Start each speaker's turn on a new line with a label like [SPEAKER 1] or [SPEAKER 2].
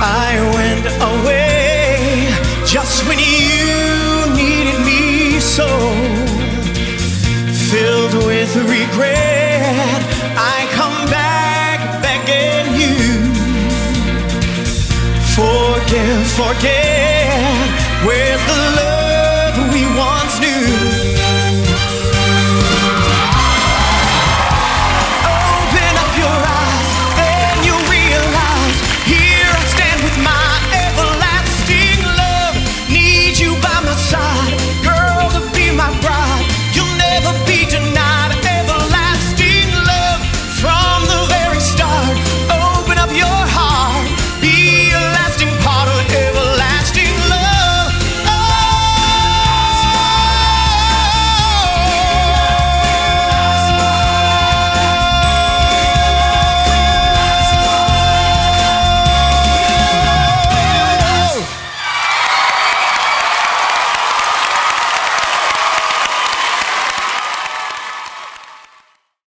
[SPEAKER 1] I went away just when you needed me so. Filled with regret, I come back begging you. Forget, where's the